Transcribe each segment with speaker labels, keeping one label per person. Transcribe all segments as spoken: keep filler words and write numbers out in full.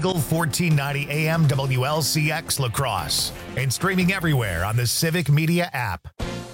Speaker 1: Eagle fourteen ninety A M W L C X La Crosse and streaming everywhere on the Civic Media app.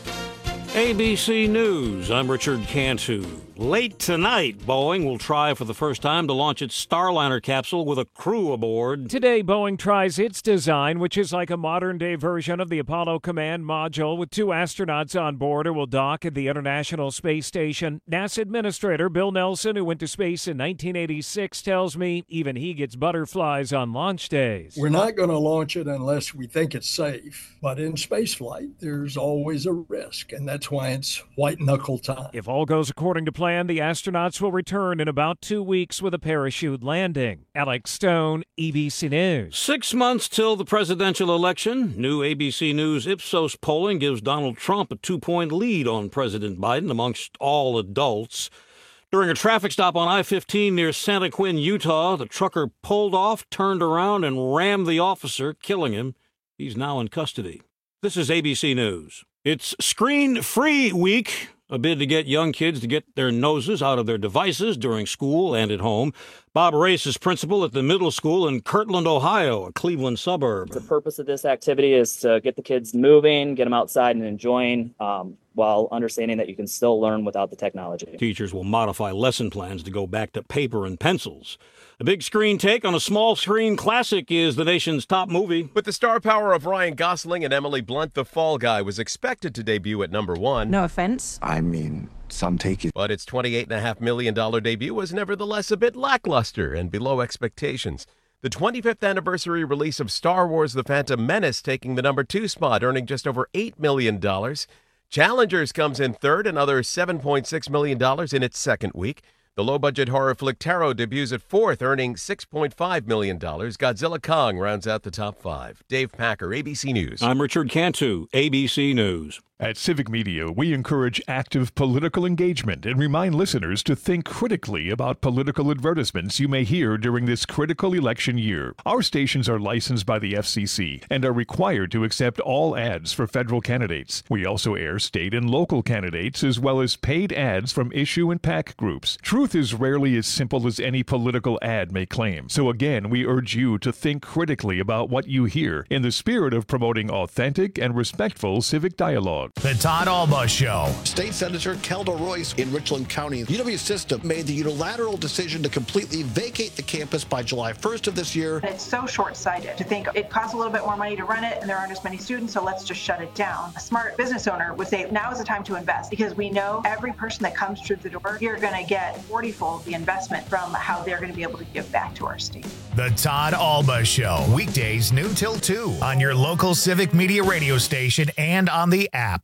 Speaker 2: A B C News, I'm Richard Cantu. Late tonight, Boeing will try for the first time to launch its Starliner capsule with a crew aboard.
Speaker 3: Today, Boeing tries its design, which is like a modern-day version of the Apollo Command Module with two astronauts on board who will dock at the International Space Station. NASA Administrator Bill Nelson, who went to space in nineteen eighty-six, tells me even he gets butterflies on launch days.
Speaker 4: We're not going to launch it unless we think it's safe. But in spaceflight, there's always a risk, and that's why it's white-knuckle time.
Speaker 3: If all goes according to plan, the astronauts will return in about two weeks with a parachute landing. Alex Stone, A B C News.
Speaker 2: Six months till the presidential election. New A B C News Ipsos polling gives Donald Trump a two-point lead on President Biden amongst all adults. During a traffic stop on I fifteen near Santa Quin, Utah, the trucker pulled off, turned around, and rammed the officer, killing him. He's now in custody. This is A B C News. It's Screen-Free Week, a bid to get young kids to get their noses out of their devices during school and at home. Bob Race is principal at the middle school in Kirtland, Ohio, a Cleveland suburb.
Speaker 5: The purpose of this activity is to get the kids moving, get them outside and enjoying, um, while understanding that you can still learn without the technology.
Speaker 2: Teachers will modify lesson plans to go back to paper and pencils. A big screen take on a small screen classic is the nation's top movie.
Speaker 6: With the star power of Ryan Gosling and Emily Blunt, The Fall Guy was expected to debut at number one.
Speaker 7: No offense.
Speaker 8: I mean, some take it.
Speaker 6: But its twenty-eight point five million dollars debut was nevertheless a bit lackluster and below expectations. The twenty-fifth anniversary release of Star Wars The Phantom Menace taking the number two spot, earning just over eight million dollars. Challengers comes in third, another seven point six million dollars in its second week. The low-budget horror flick Tarot debuts at fourth, earning six point five million dollars. Godzilla Kong rounds out the top five. Dave Packer, A B C News.
Speaker 2: I'm Richard Cantu, A B C News.
Speaker 9: At Civic Media, we encourage active political engagement and remind listeners to think critically about political advertisements you may hear during this critical election year. Our stations are licensed by the F C C and are required to accept all ads for federal candidates. We also air state and local candidates as well as paid ads from issue and PAC groups. Truth is rarely as simple as any political ad may claim. So again, we urge you to think critically about what you hear in the spirit of promoting authentic and respectful civic dialogue.
Speaker 1: The Todd Alba Show.
Speaker 10: State Senator Kelda Royce in Richland County. U W System made the unilateral decision to completely vacate the campus by July first of this year.
Speaker 11: It's so short-sighted to think it costs a little bit more money to run it and there aren't as many students, so let's just shut it down. A smart business owner would say now is the time to invest because we know every person that comes through the door, you're going to get forty-fold the investment from how they're going to be able to give back to our state.
Speaker 1: The Todd Alba Show. Weekdays noon till two on your local Civic Media radio station and on the app.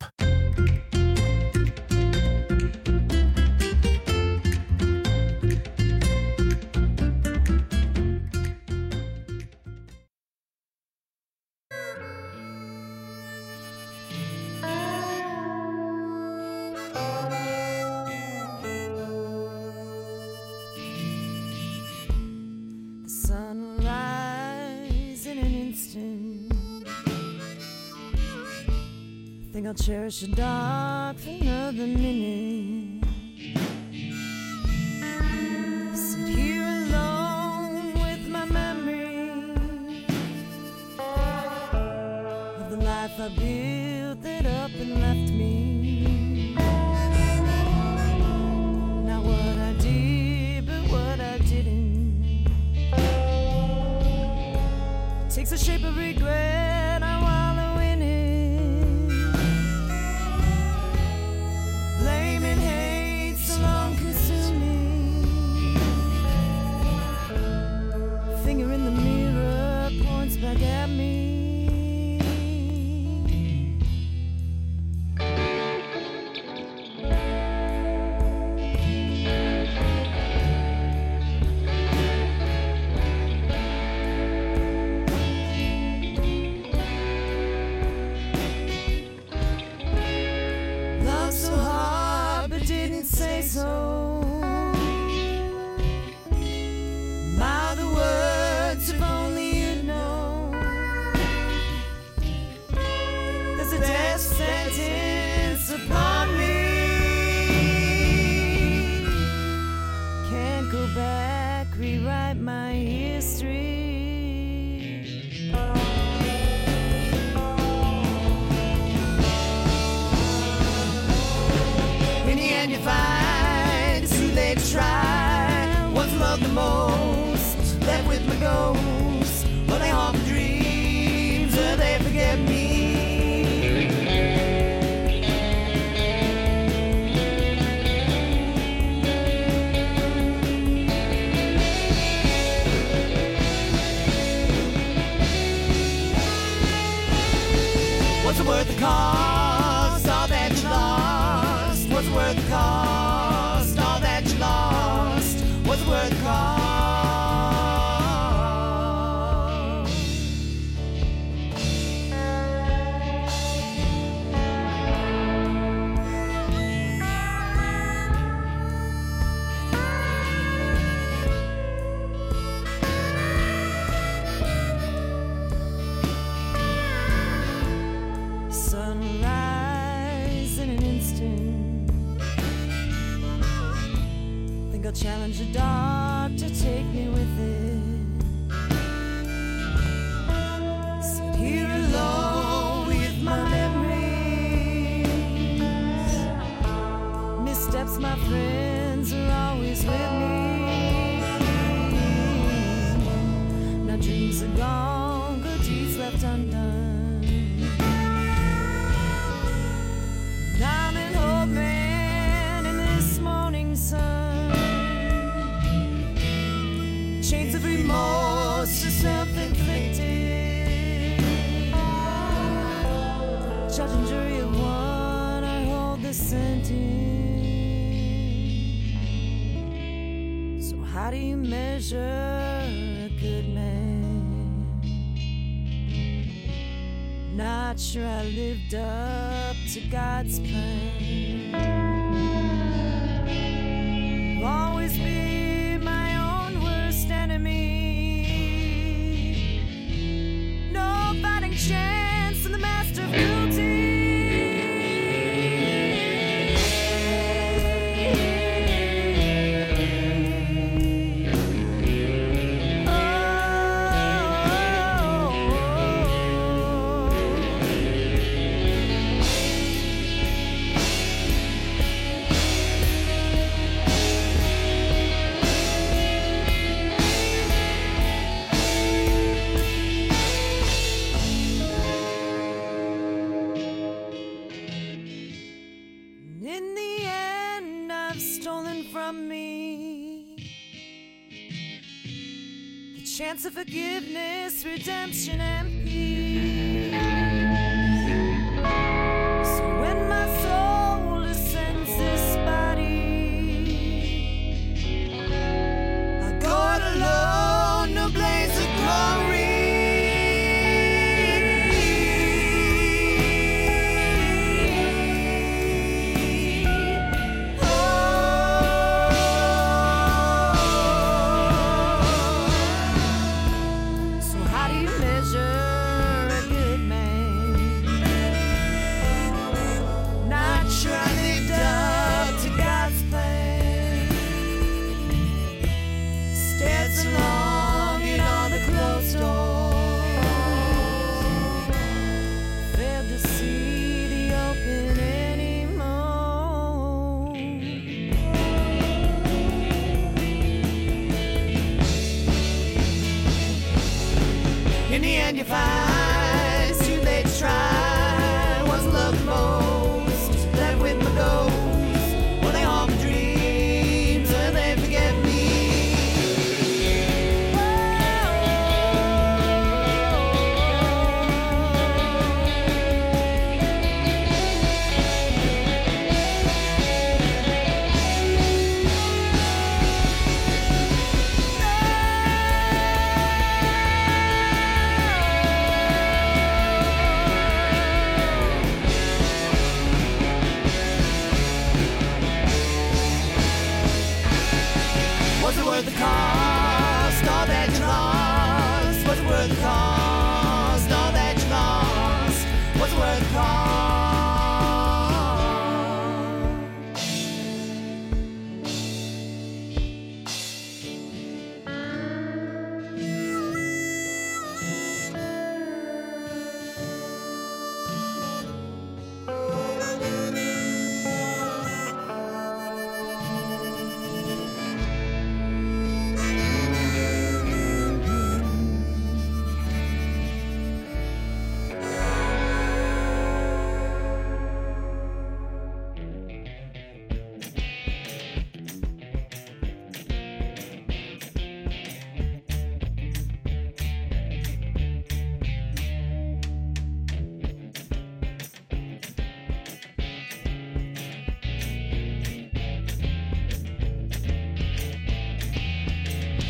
Speaker 12: I'll cherish the dark for another minute. Sit here alone with my memory of the life I built that up and left me. Not what I did, but what I didn't. It takes the shape of regret. I wallow in it. Blame and hate so long consuming. Finger in the mirror points back at me. So mouth the words with my ghost? Will they haunt my dreams? Will they forget me? What's it worth the cost? All that you lost. What's it worth the cost? All that you lost. What's it worth the cost? Sunrise in an instant. Think I'll challenge the dark to take me with it. Sit here alone with my memories. Missteps, my friends are always with me. Now dreams are gone, good deeds left undone. I'm an old man in this morning sun. Chains of remorse are self-inflicted. Judge and jury of one, I hold the sentence. So how do you measure a good man? Not sure I lived up to God's plan. I'll always be my own worst enemy. No fighting chance in the master of cruelty. In the end, I've stolen from me the chance of forgiveness, redemption, and peace. So when my soul ascends this body, I go it alone, no blaze of glory. In the end you find it's too late to try. Wasn't love the most, left with my ghost. Will they haunt my dreams? Will they forget me?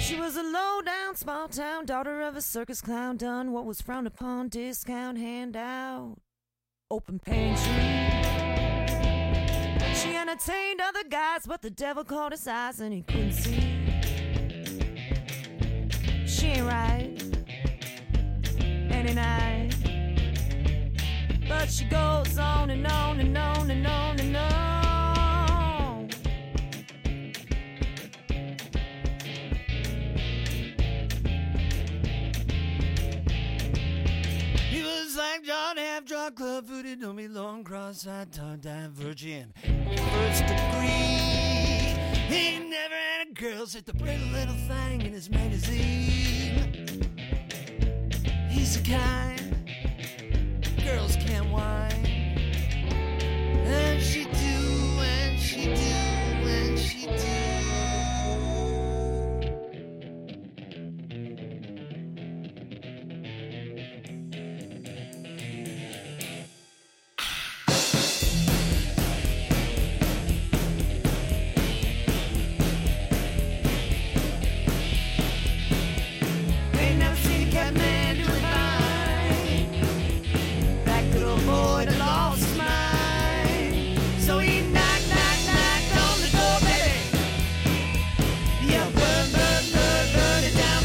Speaker 12: She was a low-down, small-town daughter of a circus clown, done what was frowned upon, discount handout, open pantry. She entertained other guys, but the devil caught his eyes and he couldn't see. She ain't right any night, but she goes on and on and on and on and on. He was like John, half drunk, club footed, don't be long, cross-eyed, tongue-tied virgin. First degree, he never had a girl, said the pretty little thing in his magazine. He's the kind girls can't whine, and she do, and she do, and she do. Ain't never seen a cat man do it fine. That good old boy that lost his mind. So he knocked, knocked, knocked on the door, baby. Yeah, burn, burn, burn, burn it down,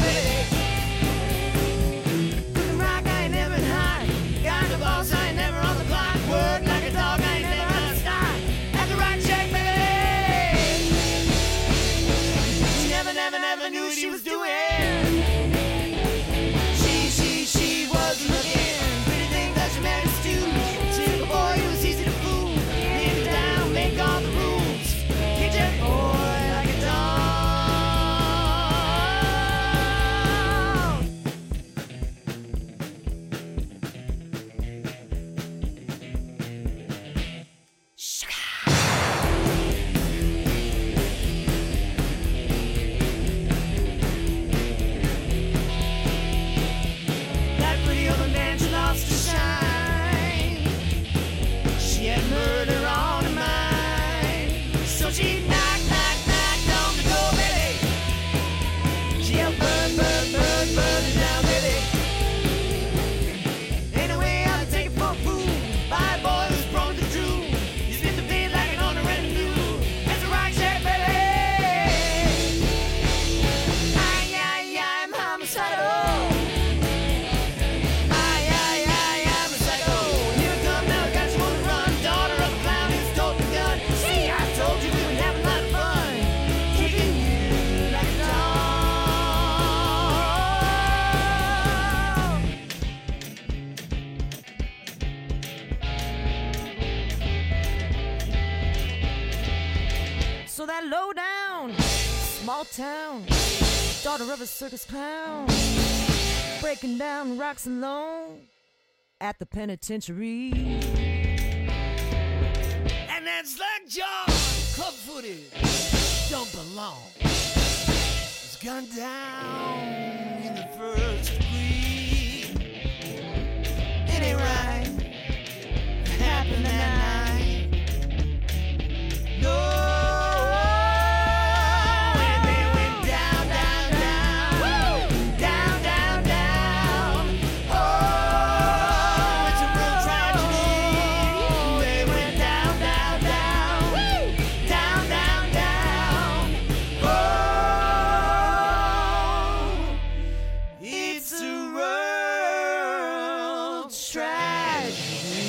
Speaker 12: baby. Cooking rock, I ain't never been high. Got the boss, I ain't never on the clock. Work like a dog, I ain't never on the stop. At the rock check, baby. She never, never, never knew what she was doing. She, she, she was looking. Pretty thing that she married to. Typical boy who was easy to fool. Leave it down, make all the rules. Get your boy like a dog. That pretty old man, she lost her shine. She had murder on her mind. So she knocked, knocked, knocked on the door, baby. She yelled, burn, burn, burn, burn it down, baby. Ain't no way I'll take it for a fool. By a boy who's prone to drool. You spit the beat like an owner and a mule. That's a rock shack, baby. Ay, ay, ay, I'm homicidal. Ay, ay, ay, I'm a psycho. Here I come now, got you on the run. Daughter of a clown who's told the gun. See, I told you we would have a lot of fun. Kicking you like a dog. So that low down, small town, daughter of a circus clown, breaking down rocks alone at the penitentiary. And that's like John, club footed, don't belong. It's gone down in the first degree. It ain't right, it happened that night. No. And they went down, down, down. Down, down, down. Oh, it's a real tragedy. They went down, down, down. Down, down, down. Oh, it's a world tragedy.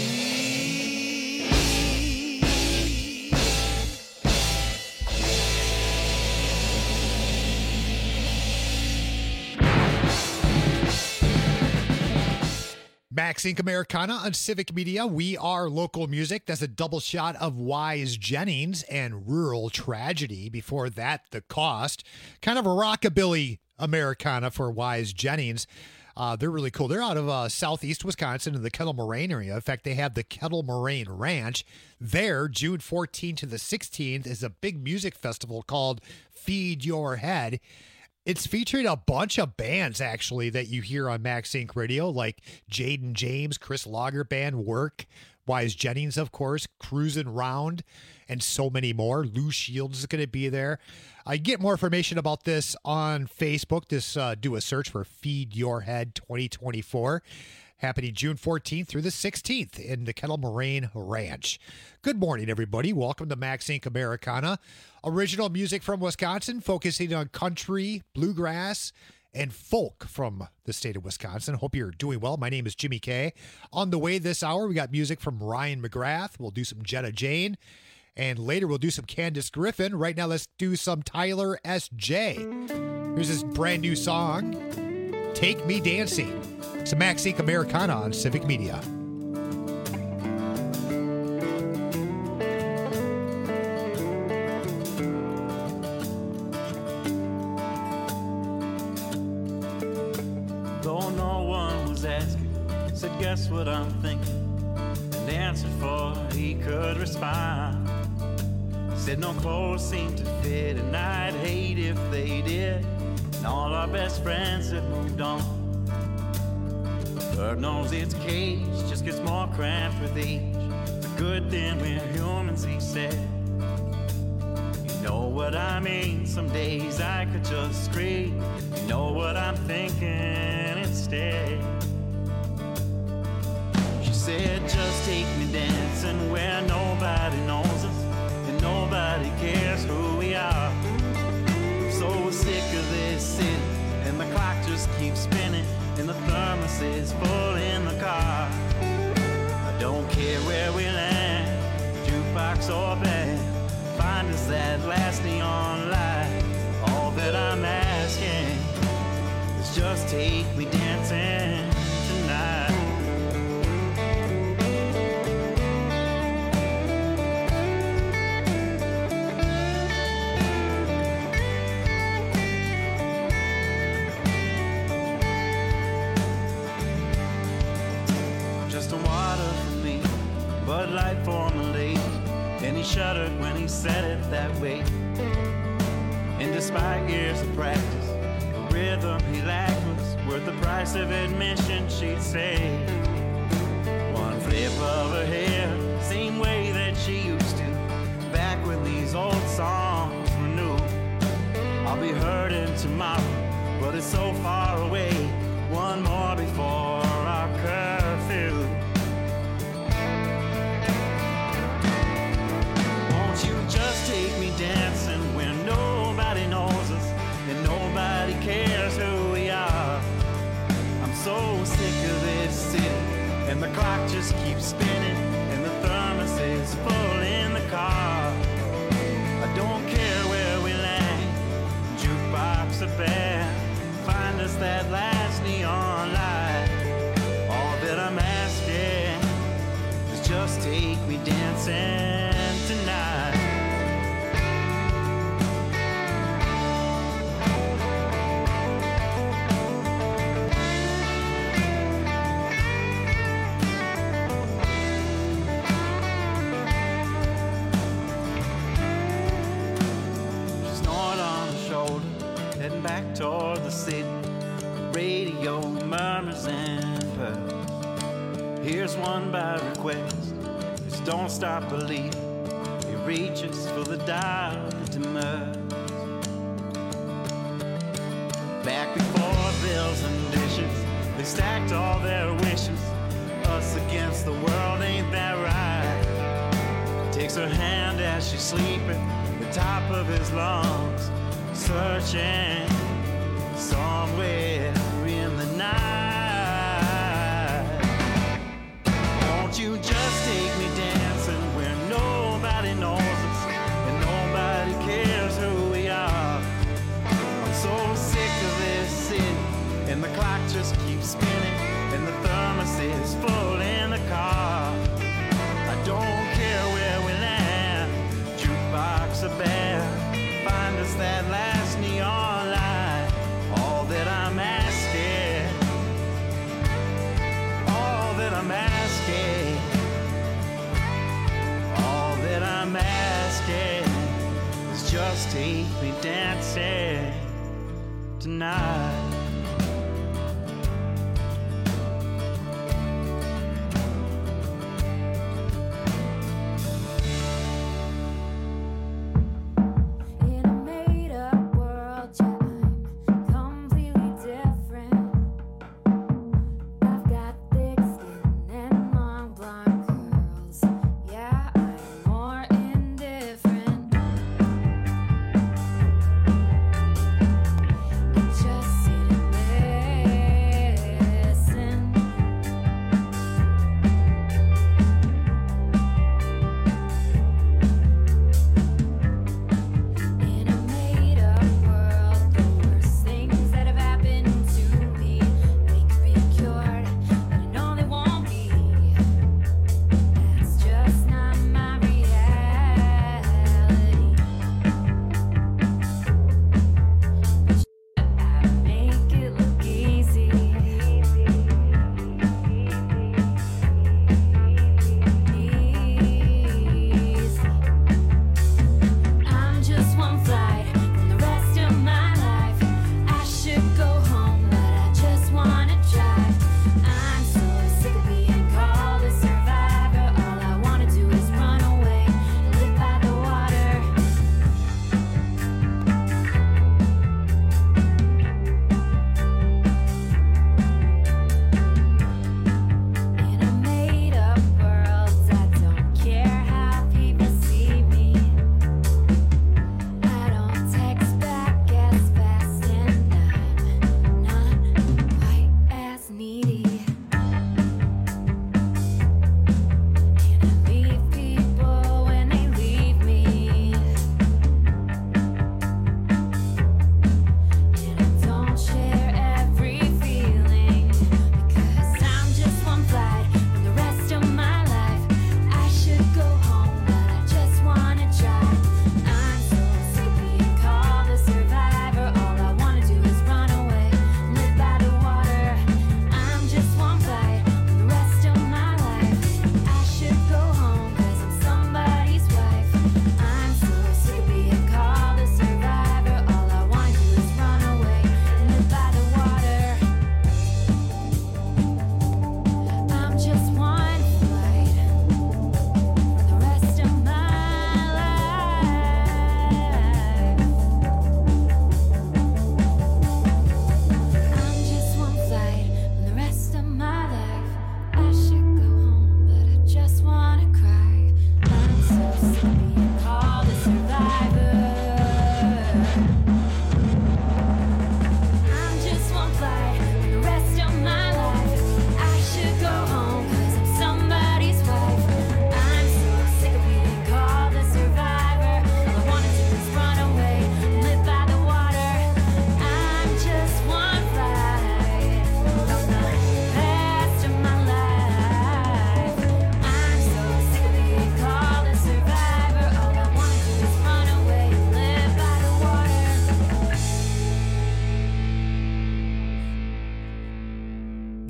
Speaker 7: Max Inc. Americana on Civic Media. We are local music. That's a double shot of Wise Jennings and Rural Tragedy. Before that, The Cost. Kind of a rockabilly Americana for Wise Jennings. Uh, they're really cool. They're out of uh, southeast Wisconsin in the Kettle Moraine area. In fact, they have the Kettle Moraine Ranch. There, June fourteenth to the sixteenth, is a big music festival called Feed Your Head. It's featuring a bunch of bands, actually, that you hear on Max Inc Radio, like Jaden James, Chris Lager Band, Work, Wise Jennings, of course, Cruisin' Round. and so many more. Lou Shields is going to be there. I get more information about this on Facebook. Just uh, do a search for Feed Your Head twenty twenty-four. Happening June fourteenth through the sixteenth in the Kettle Moraine Ranch. Good morning, everybody. Welcome to Max Incorporated. Americana. Original music from Wisconsin, focusing on country, bluegrass, and folk from the state of Wisconsin. Hope you're doing well. My name is Jimmy K. On the way this hour, we got music from Ryan McGrath. We'll do some Jetta Jane. And later, we'll do some Candace Griffin. Right now, let's do some Tyler S J. Here's his brand new song, Take Me Dancing. It's a Max Incorporated. Americana on Civic Media.
Speaker 13: Though no one was asking, said guess what I'm thinking, and answered for he could respond. Said no clothes seemed to fit, and I'd hate if they did, and all our best friends had moved on. Lord knows its cage just gets more cramped with age. The good thing we're humans, he said. You know what I mean? Some days I could just scream. You know what I'm thinking instead. She said, just take me dancing where nobody knows us and nobody cares who we are. I'm so sick of this city, and the clock just keeps spinning, and the thermos is full in the car. I don't care where we land, jukebox or band, find us that last neon light. All that I'm asking is just take me dancing tonight. Bud Light for my lady, and he shuddered when he said it that way. And despite years of practice, the rhythm he lacked was worth the price of admission, she'd say. One flip of her hair, same way that she used to, back when these old songs were new. I'll be hurting tomorrow, but it's so far away. One more before our curfew. Just take me dancing where nobody knows us and nobody cares who we are. I'm so sick of this city, and the clock just keeps spinning, and the thermos is full in the car. I don't care where we land, jukebox or band, find us that last neon light. All that I'm asking is just take me dancing tonight. Back toward the city, the radio murmurs and purrs. Here's one by request, it's Don't Stop Believing. He reaches for the dial that demurs. Back before bills and dishes, they stacked all their wishes. Us against the world, ain't that right? Takes her hand as she's sleeping, the top of his lungs, searching somewhere in the night. Won't you just take me dancing where nobody knows us and nobody cares who we are? I'm so sick of this city, and the clock just keeps spinning, and the thermos is full in the car. I don't care where we land, jukebox or band, find us that last neon light. All that I'm asking, all that I'm asking, all that I'm asking is just take me dancing tonight.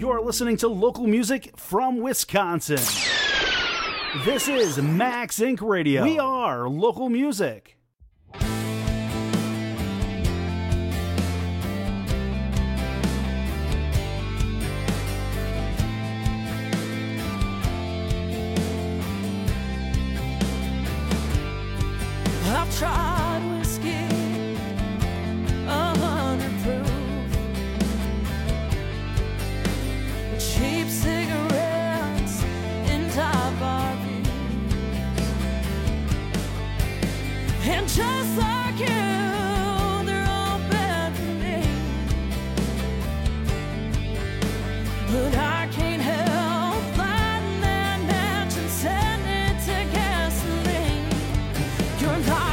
Speaker 14: You're listening to local music from Wisconsin. This is Max Incorporated. Radio. We are local music.
Speaker 12: I've tried whiskey, a hundred proof, cheap cigarettes in top R V, and just like you, they're all bad for me. But I can't help lighting that match and setting it to gasoline. You're not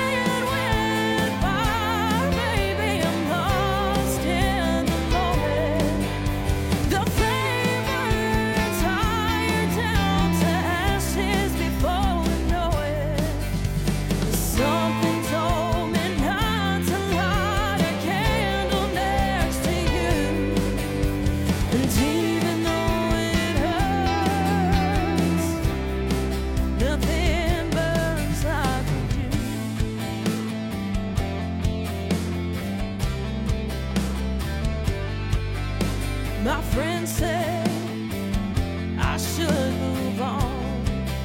Speaker 12: my friend said I should move on.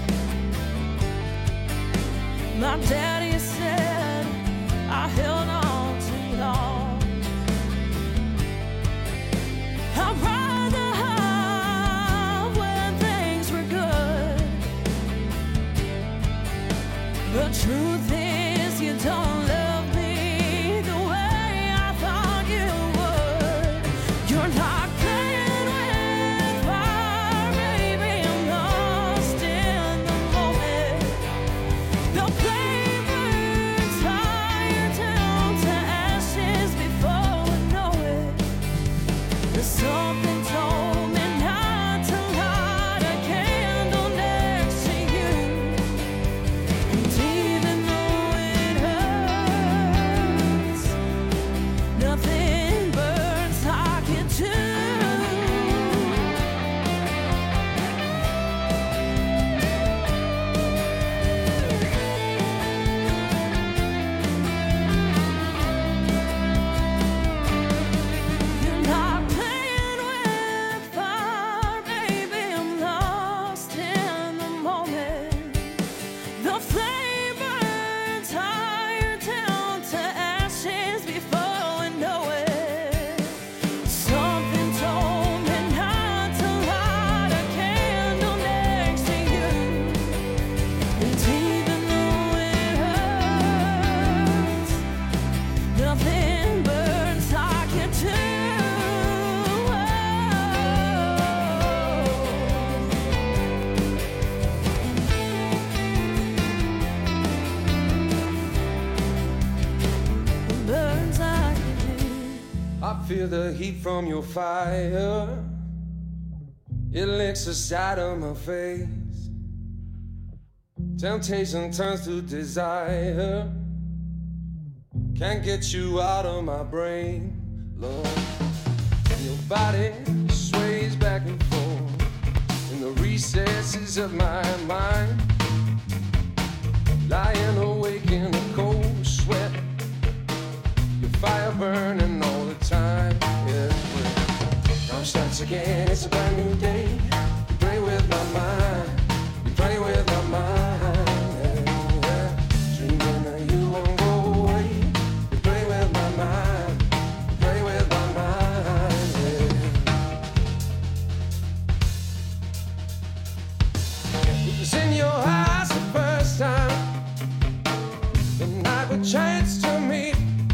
Speaker 12: My daddy said I held on too long. I'd rather have when things were good. The truth is you don't love me the way I thought you would. You're not
Speaker 15: feel the heat from your fire. It licks the side of my face. Temptation turns to desire. Can't get you out of my brain, Lord. Your body sways back and forth in the recesses of my mind. Lying awake in a cold sweat. Your fire burning all the time, yeah. Now it starts again, it's a brand new day. You play with my mind, you play with my mind, yeah, yeah. Dreaming that you won't go away. You play with my mind, you play with my mind, yeah. It was in your eyes the first time, the night we chanced to meet.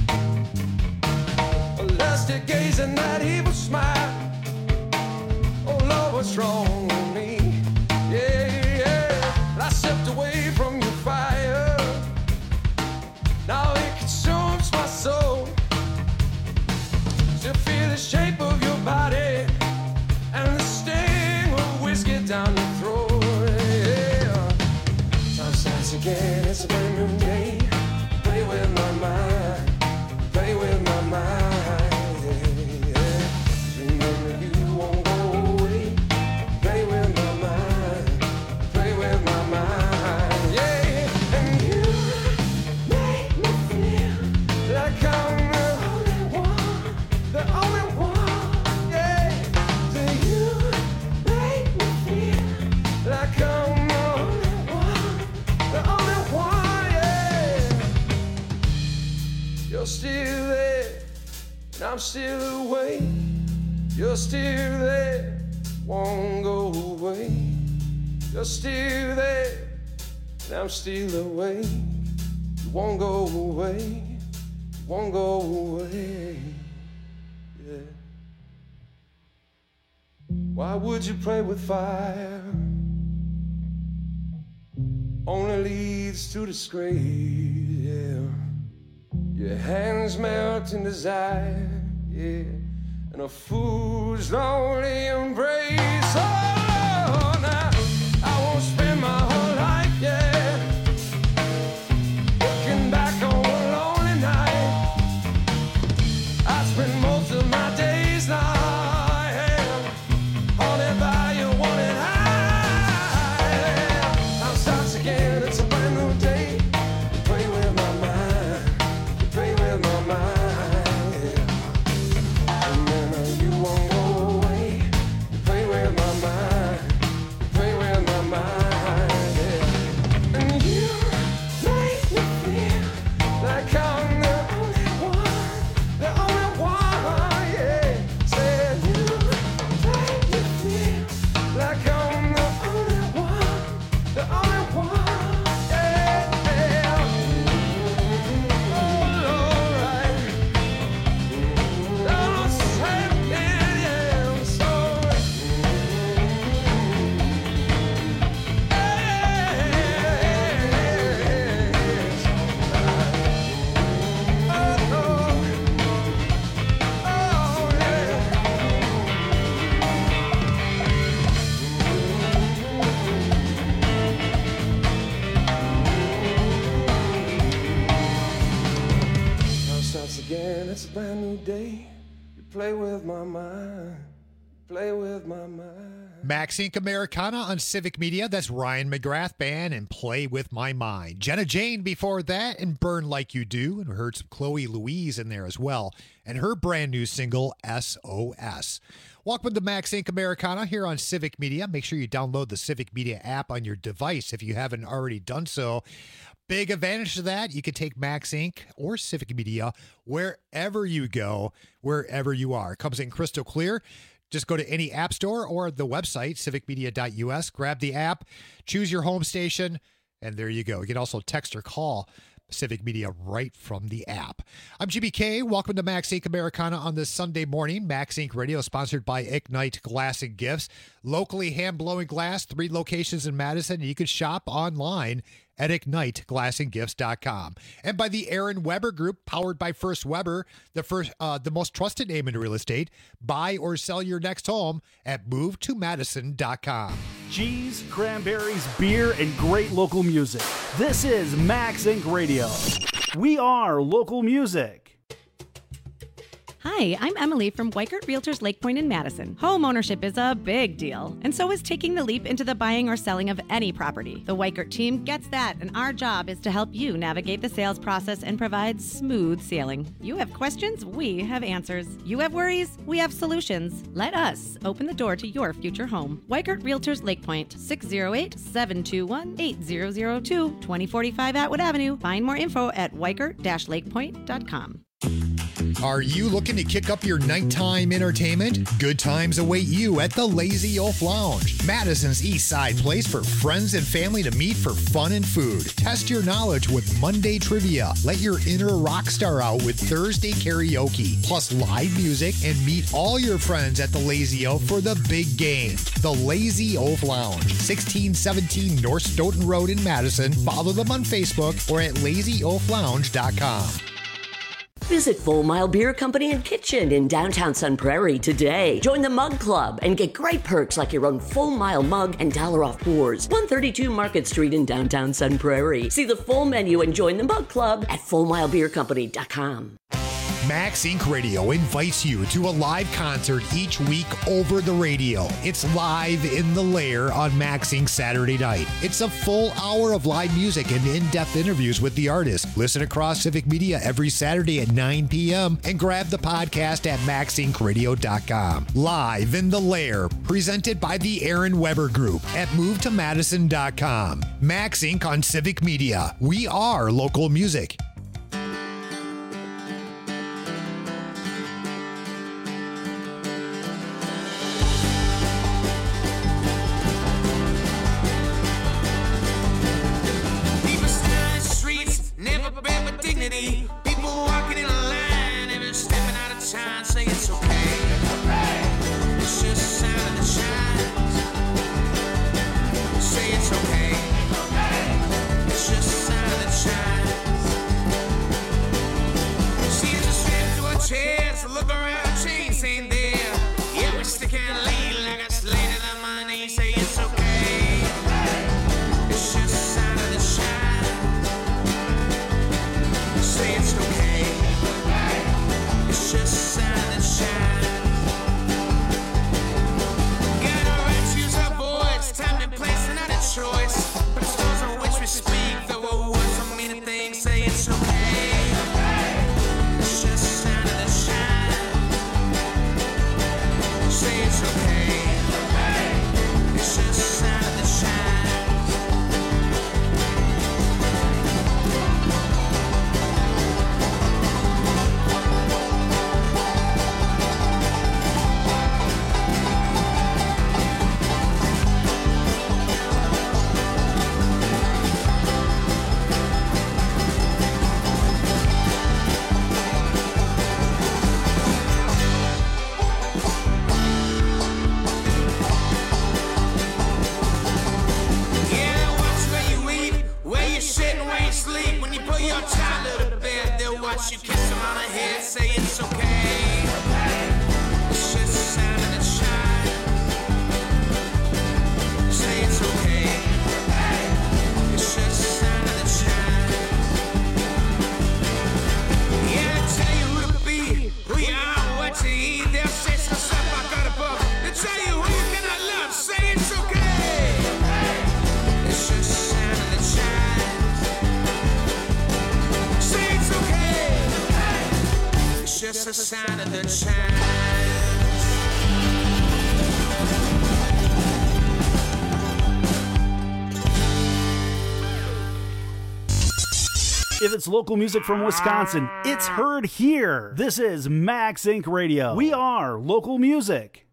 Speaker 15: Lusty gaze and that evil smile. Oh Lord, what's wrong with me? Yeah, yeah. I stepped away from your fire. Now it consumes my soul. Still feel the shape of your body and the sting of whiskey down your throat. Yeah. Time starts again, it's a brand new day. Play with my mind, play with my mind. Yeah, yeah. Dreaming that you won't go I'm still awake. You're still there, won't go away. You're still there, and I'm still awake. You won't go away, you won't go away. Yeah. Why would you play with fire? Only leads to disgrace, yeah. Your hands melt in desire, yeah. And a fool's lonely embrace. Oh, now I won't spend my whole life, yeah, looking back on a lonely night. I spend most of my days now, yeah, haunted by your wanted high. Time starts again, it's a brand new day. You play with my mind, you play with my mind. It's a brand new day. You play with my mind. Play with my mind.
Speaker 7: Max Inc Americana on Civic Media. That's Ryan McGrath Band and Play With My Mind. Jenna Jane before that and Burn Like You Do. And we heard some Chloe Louise in there as well. And her brand new single, S O S. Welcome to Max Inc Americana here on Civic Media. Make sure you download the Civic Media app on your device if you haven't already done so. Big advantage to that, you can take Max Incorporated or Civic Media wherever you go, wherever you are. It comes in crystal clear. Just go to any app store or the website, civic media dot U S, grab the app, choose your home station, and there you go. You can also text or call Civic Media right from the app. I'm G B K. Welcome to Max Inc Americana on this Sunday morning. Max Inc Radio sponsored by Ignite Glass and Gifts. Locally hand-blowing glass, three locations in Madison, and you can shop online at ignite glass and gifts dot com. And by the Aaron Weber Group, powered by First Weber, the first, uh, the most trusted name in real estate. Buy or sell your next home at move to madison dot com.
Speaker 14: Cheese, cranberries, beer, and great local music. This is Max Inc Radio. We are local music.
Speaker 16: Hi, I'm Emily from Weikert Realtors Lake Point in Madison. Home ownership is a big deal, and so is taking the leap into the buying or selling of any property. The Weikert team gets that, and our job is to help you navigate the sales process and provide smooth sailing. You have questions, we have answers. You have worries, we have solutions. Let us open the door to your future home. Weikert Realtors Lake Point, six oh eight, seven two one, eight zero zero two, twenty forty-five Atwood Avenue. Find more info at weikert dash lake point dot com.
Speaker 7: Are you looking to kick up your nighttime entertainment? Good times await you at the Lazy Oaf Lounge, Madison's East Side place for friends and family to meet for fun and food. Test your knowledge with Monday trivia. Let your inner rock star out with Thursday karaoke, plus live music, and meet all your friends at the Lazy Oaf for the big game. The Lazy Oaf Lounge, sixteen seventeen North Stoughton Road in Madison. Follow them on Facebook or at lazy oaf lounge dot com.
Speaker 17: Visit Full Mile Beer Company and Kitchen in downtown Sun Prairie today. Join the Mug Club and get great perks like your own Full Mile mug and dollar off pours. one thirty-two Market Street in downtown Sun Prairie. See the full menu and join the Mug Club at full mile beer company dot com.
Speaker 7: Max Incorporated Radio invites you to a live concert each week over the radio. It's Live in the Lair on Max Incorporated Saturday night. It's a full hour of live music and in-depth interviews with the artist. Listen across Civic Media every Saturday at nine p.m. and grab the podcast at max inc radio dot com. Live in the Lair, presented by the Aaron Weber Group at move to madison dot com. Max Incorporated on Civic Media. We are local music.
Speaker 12: watch you kiss him on the head, say it's okay. It's just the sound of the chime. Say it's okay. It's just the sound of the chime. Yeah, I tell you who to be, who you are, what to eat. They'll say some stuff I got above. They tell you who you cannot love. Say it's okay. It's just the sound of the chime. Say it's okay. It's just the sound of the chime.
Speaker 14: If it's local music from Wisconsin, it's heard here. This is Max Inc Radio. We are local music.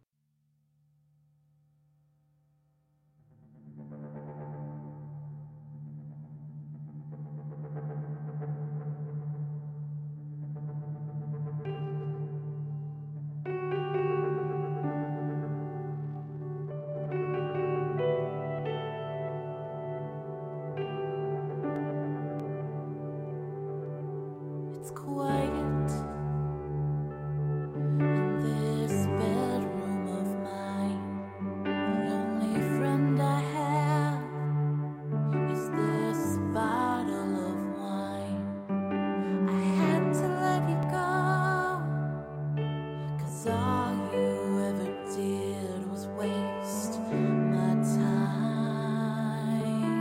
Speaker 18: It's quiet in this bedroom of mine. The only friend I have is this bottle of wine. I had to let you go, 'cause all you ever did was waste my time.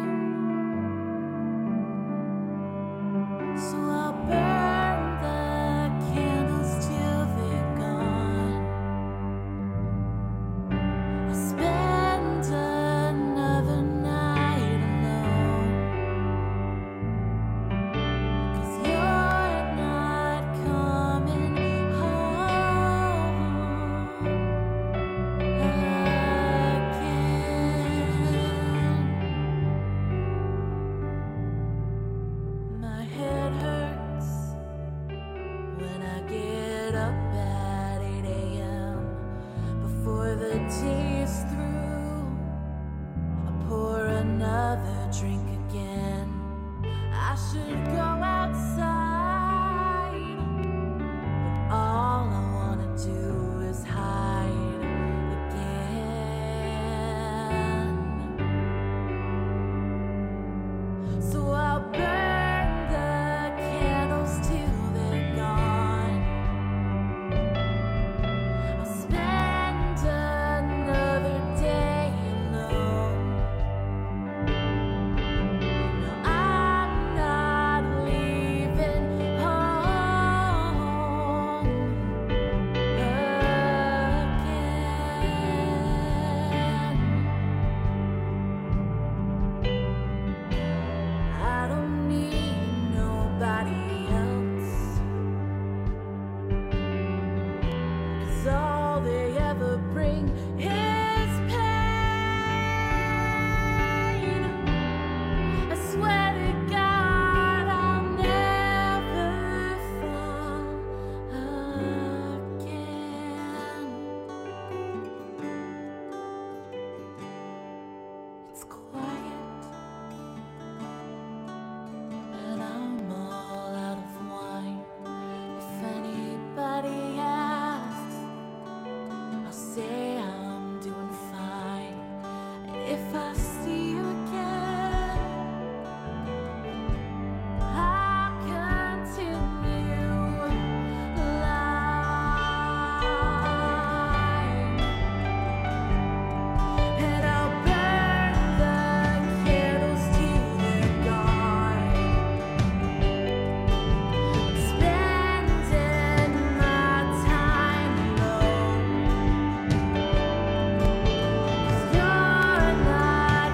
Speaker 18: So I'll burn the candles till they're gone. I'll spend another night alone, 'cause you're not coming home again. My head hurts when I get up at eight a.m. Before the tea is through, I pour another drink again. I should go outside, but all I wanna do is hide again. So I'll burn the candles till they're gone. I'll spend another day alone. No, I'm not leaving home again. I don't need nobody else, 'cause all they ever bring is pain. I swear to God I'll never fall again. It's quiet and I'm all out of wine. If anybody asks, I'll say I'm doing fine. And if I see you again, I'll continue lying. And I'll burn the candles till they're gone. Spending my time alone, 'cause you're not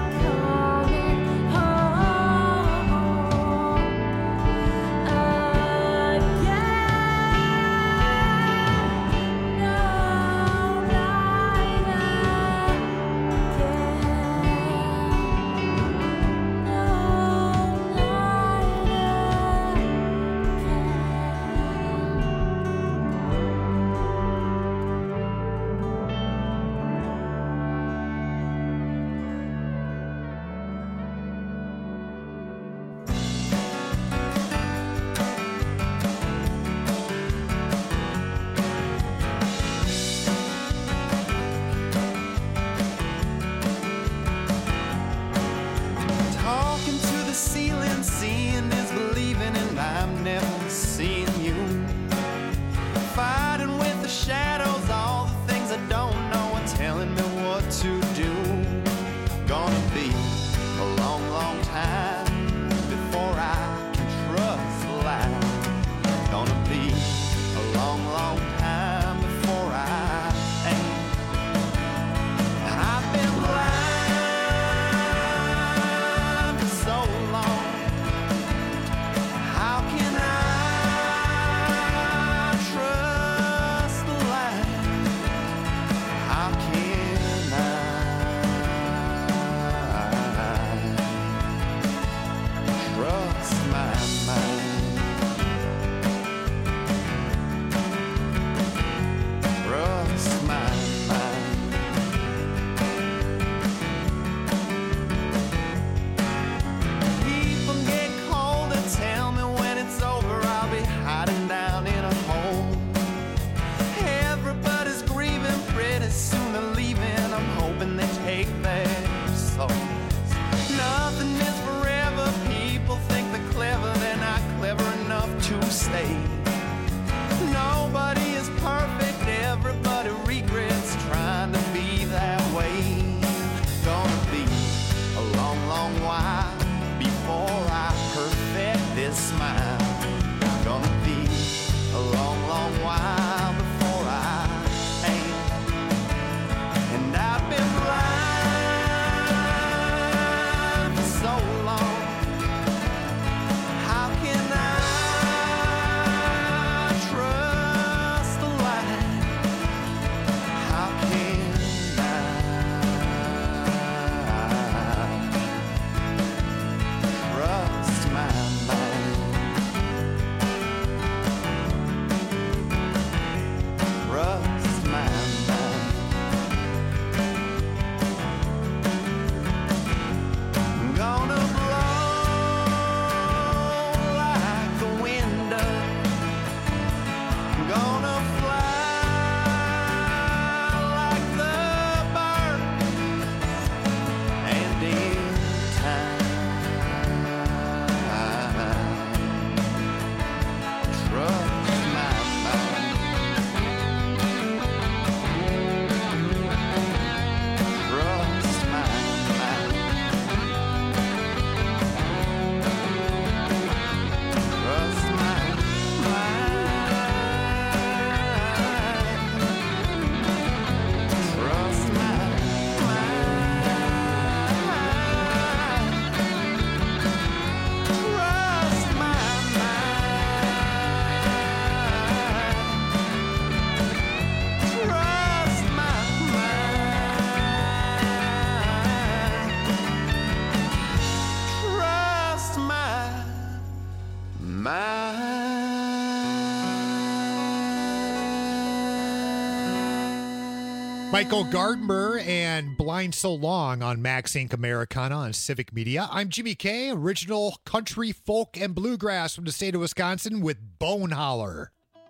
Speaker 7: Michael Gardner and Blind So Long on Max Inc Americana on Civic Media. I'm Jimmy K, original country, folk, and bluegrass from the state of Wisconsin with Bone Holler.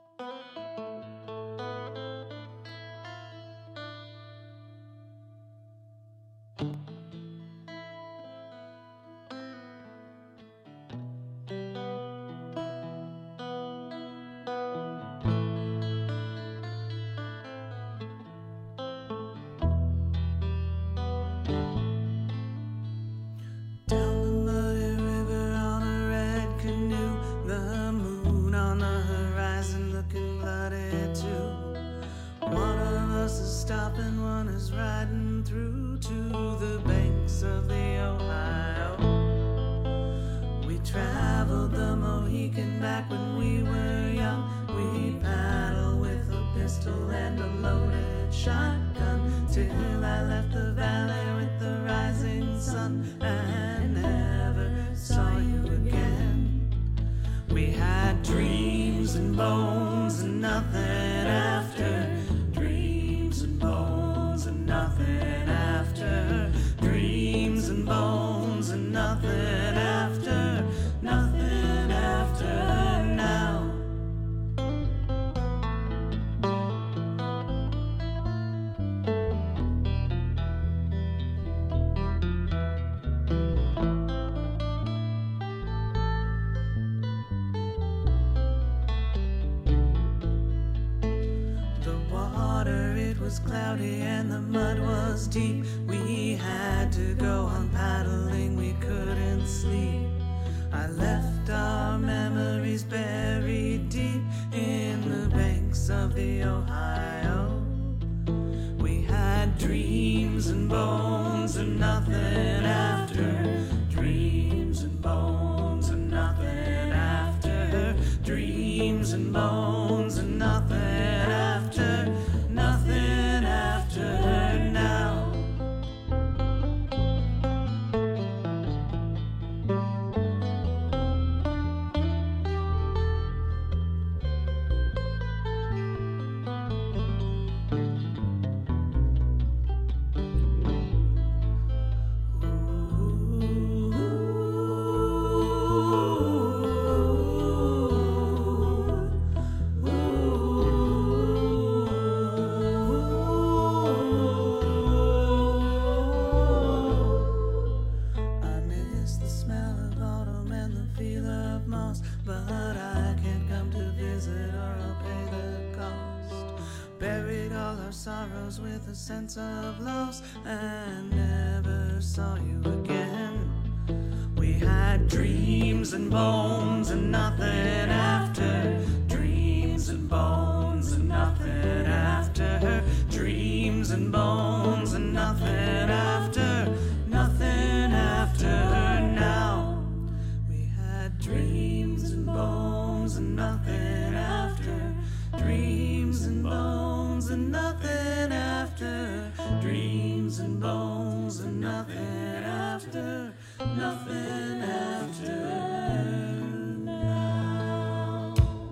Speaker 12: With a sense of loss and never saw you again. We had dreams and bones and nothing after. Dreams and bones and nothing after. Dreams and bones and nothing after. Nothing after now. We had dreams and bones and nothing after. Dreams and bones and nothing after. Dreams and bones and nothing after. Nothing after now.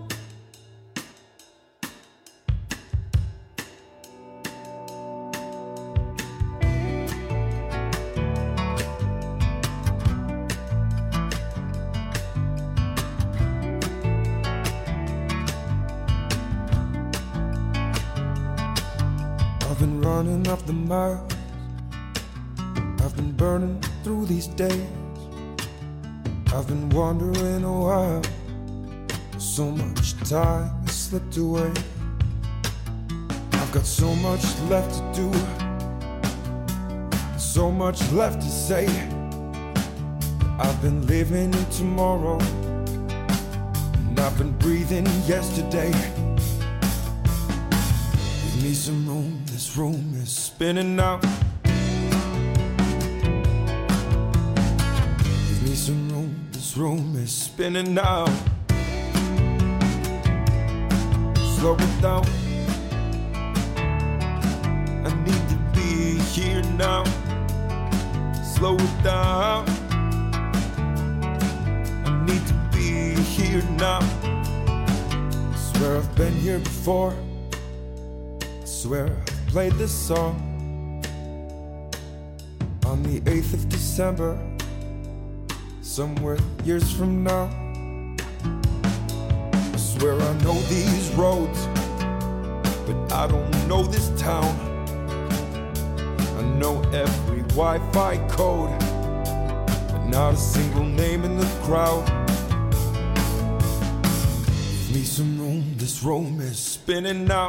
Speaker 15: I've been running up the miles, I've been burning through these days. I've been wondering a while, so much time has slipped away. I've got so much left to do, so much left to say. I've been living in tomorrow, and I've been breathing yesterday. Give me some room, this room is spinning now. Give me some room, this room is spinning now. Slow it down, I need to be here now. Slow it down, I need to be here now. I swear I've been here before, I swear I've played this song on the eighth of December, somewhere years from now. I swear I know these roads, but I don't know this town. I know every Wi-Fi code, but not a single name in the crowd. Give me some room, this room is spinning now.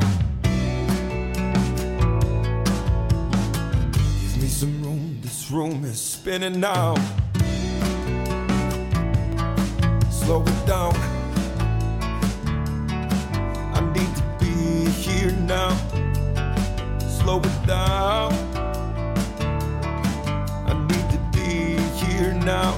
Speaker 15: Give me some room, this room is spinning now. Slow it down, I need to be here now. Slow it down, I need to be here now.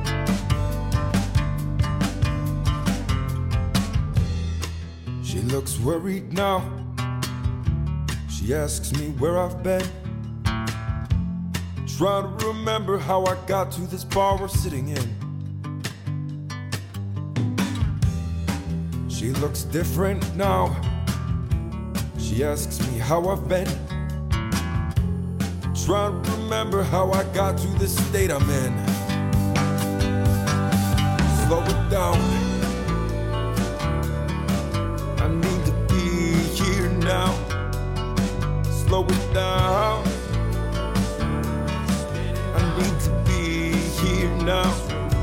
Speaker 15: She looks worried now. She asks me where I've been. Trying to remember how I got to this bar we're sitting in. She looks different now. She asks me how I've been. Trying to remember how I got to this state I'm in. Slow it down, I need to be here now. Slow it down, I need to be here now.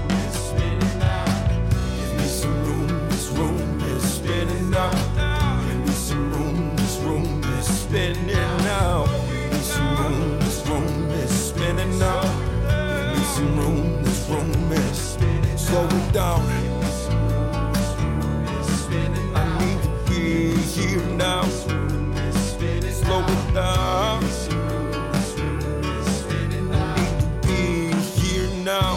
Speaker 15: Give me some room, this room is spinning now. Give me some room, this room is spinning now. Give me some room, this room is spinning now. Give me some room, this room is spinning. Slow it down, I need to be here now. Slow it down, I need to be here now.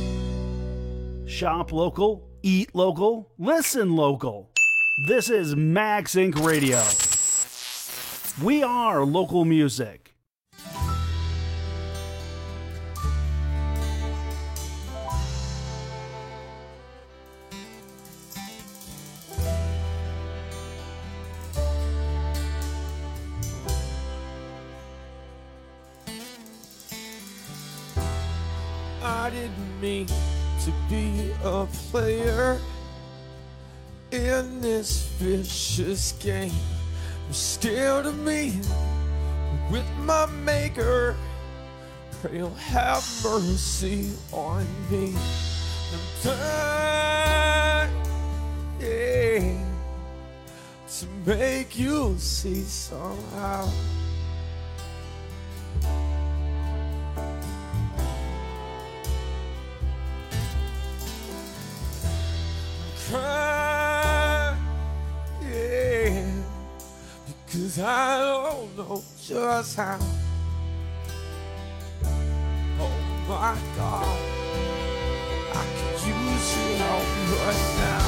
Speaker 14: Shop local, eat local, listen local. This is Max Incorporated. Radio. We are local music.
Speaker 15: I didn't mean to be a player in this vicious game. I'm scared of me with my maker. Pray you'll have mercy on me. I'm trying to make you see somehow. Crying, because I don't know just how. Oh my God, I could use your help right now.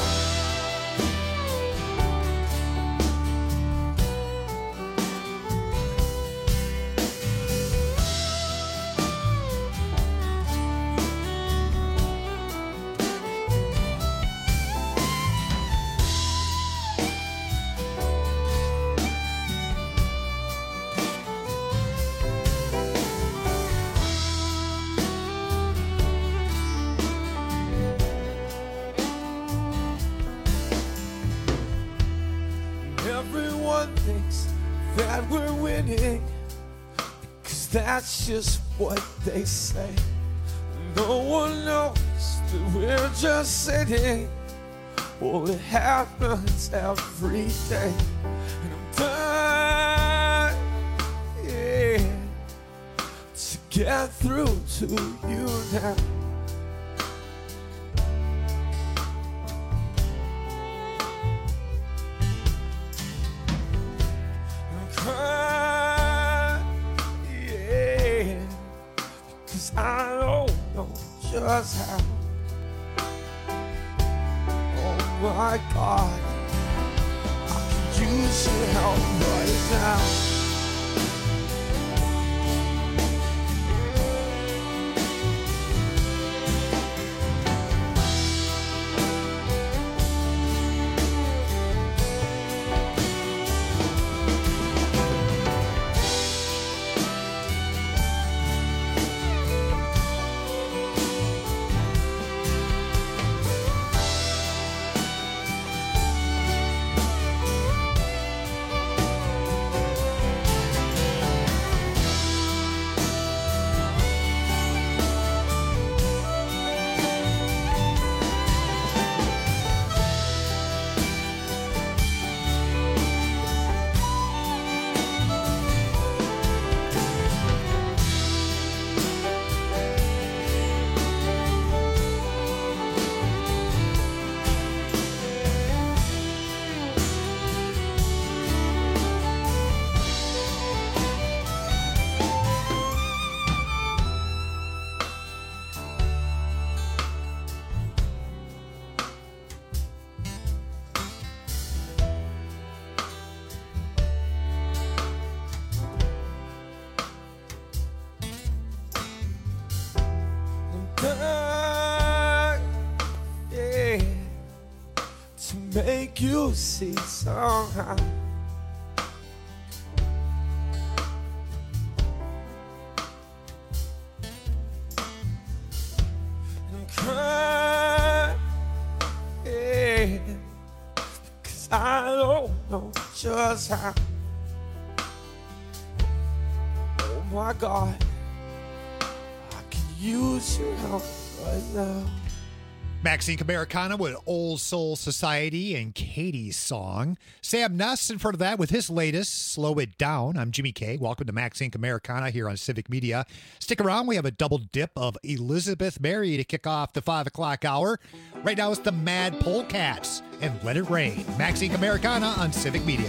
Speaker 15: Everyone thinks that we're winning, 'cause that's just what they say. No one knows that we're just sitting. Well, it happens every day. And I'm dying to get through to you now. I don't know just how. Oh my God, I could use your help right now. make you see somehow. And cry, yeah, 'cause I don't know just how. Oh my God, I can use your help right now.
Speaker 7: Maxine Americana with Old Soul Society and Katie's song. Sam Nuss in front of that with his latest, Slow It Down. I'm Jimmy K. Welcome to Maxine Americana here on Civic Media. Stick around. We have a double dip of Elizabeth Berry to kick off the five o'clock hour. Right now it's the Mad Polecats and Let It Rain. Maxine Americana on Civic Media.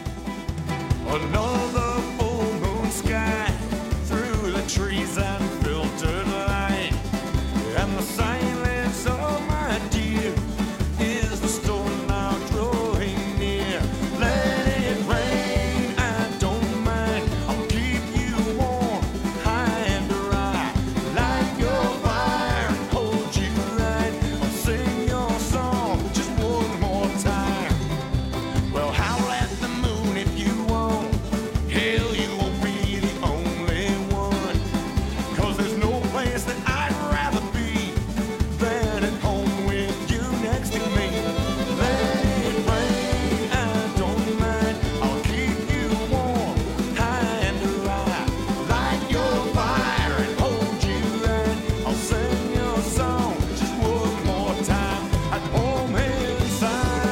Speaker 15: Another full moon sky through the trees and filtered light, and the silence of my dear is the storm now drawing near. Let it rain, I don't mind. I'll keep you warm, high and dry. Light your fire and hold you right. I'll sing your song just one more time. Well, howl at the moon if you want. Hell, you won't be the only one. 'Cause there's no place that I'd rather be than at home with you next to me. Let it rain, I don't mind. I'll keep you warm, high and dry. Light your fire and hold you right. I'll sing your song just one more time at home inside.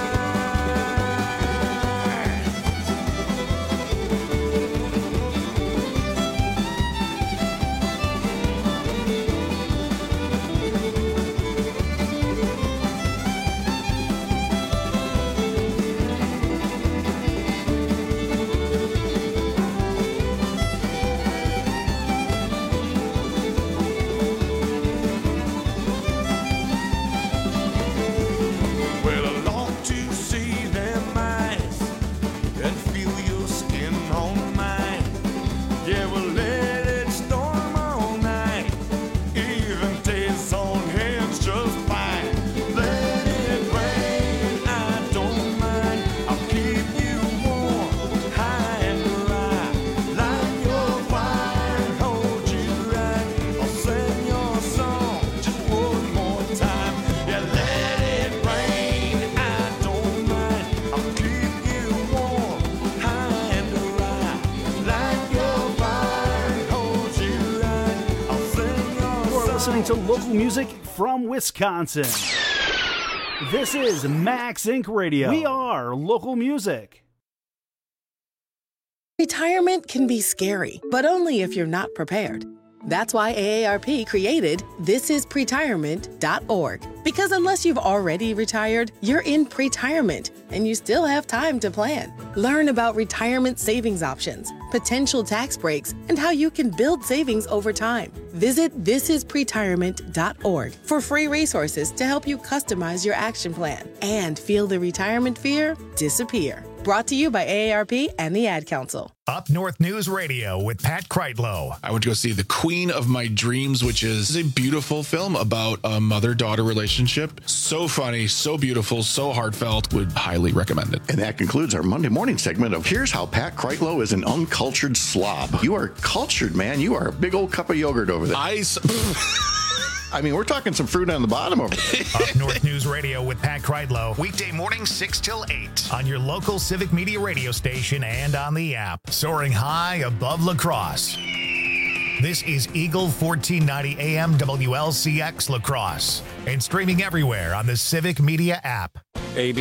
Speaker 15: Well, I long to see them eyes and feel your skin on mine. Yeah, we'll let it storm all night, even days on hands just fine. Let it rain, I don't mind. I'll keep you warm, high and dry. Light your fire and hold you right. I'll sing your song just one more time. Yeah, let it rain, I don't mind. I'll keep you warm, high and dry. Light your fire and hold you right. I'll sing your
Speaker 14: You're
Speaker 15: song.
Speaker 14: listening to local music from Wisconsin. This is Max Incorporated. Radio. We are local music.
Speaker 19: Retirement can be scary, but only if you're not prepared. That's why A A R P created this is pretirement dot org. Because unless you've already retired, you're in pretirement and you still have time to plan. Learn about retirement savings options, potential tax breaks, and how you can build savings over time. Visit this is pretirement dot org for free resources to help you customize your action plan and feel the retirement fear disappear. Brought to you by A A R P and the Ad Council.
Speaker 1: Up North News Radio with Pat Kreitlow.
Speaker 20: I went to go see The Queen of My Dreams, which is a beautiful film about a mother-daughter relationship. So funny, so beautiful, so heartfelt. Would highly recommend it.
Speaker 21: And that concludes our Monday morning segment of Here's How Pat Kreitlow is an Uncultured Slob. You are cultured, man. You are a big old cup of yogurt over there.
Speaker 20: I...
Speaker 21: I mean, we're talking some fruit on the bottom over there.
Speaker 1: Up North News Radio with Pat Kreitlow. Weekday mornings six till eight on your local Civic Media radio station and on the app. Soaring high above La Crosse. This is Eagle fourteen ninety A M W L C X La Crosse and streaming everywhere on the Civic Media app.
Speaker 2: A B